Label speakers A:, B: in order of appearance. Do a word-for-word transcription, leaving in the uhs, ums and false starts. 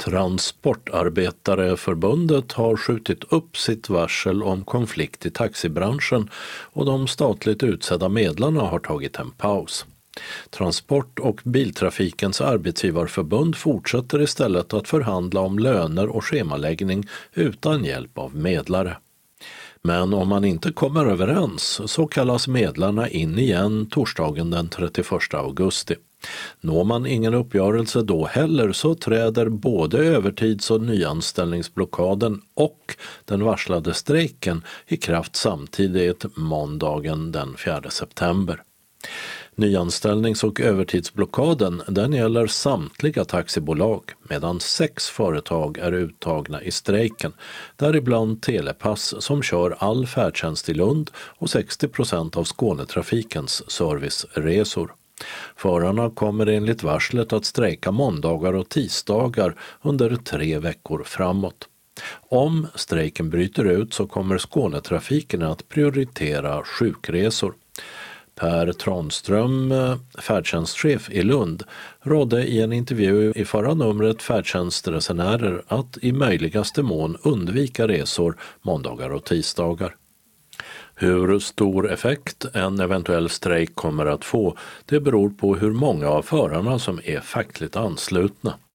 A: Transportarbetareförbundet har skjutit upp sitt varsel om konflikt i taxibranschen och de statligt utsedda medlarna har tagit en paus. Transport- och biltrafikens arbetsgivarförbund fortsätter istället att förhandla om löner och schemaläggning utan hjälp av medlare. Men om man inte kommer överens så kallas medlarna in igen torsdagen den trettioförsta augusti. Når man ingen uppgörelse då heller så träder både övertids- och nyanställningsblockaden och den varslade strejken i kraft samtidigt måndagen den fjärde september. Nyanställnings- och övertidsblockaden den gäller samtliga taxibolag medan sex företag är uttagna i strejken, däribland Telepass som kör all färdtjänst i Lund och sextio procent av Skånetrafikens serviceresor. Förarna kommer enligt varslet att strejka måndagar och tisdagar under tre veckor framåt. Om strejken bryter ut så kommer Skånetrafiken att prioritera sjukresor. Per Tranström, färdtjänstchef i Lund, rådde i en intervju i förra numret färdtjänstresenärer att i möjligaste mån undvika resor måndagar och tisdagar. Hur stor effekt en eventuell strejk kommer att få, det beror på hur många av förarna som är fackligt anslutna.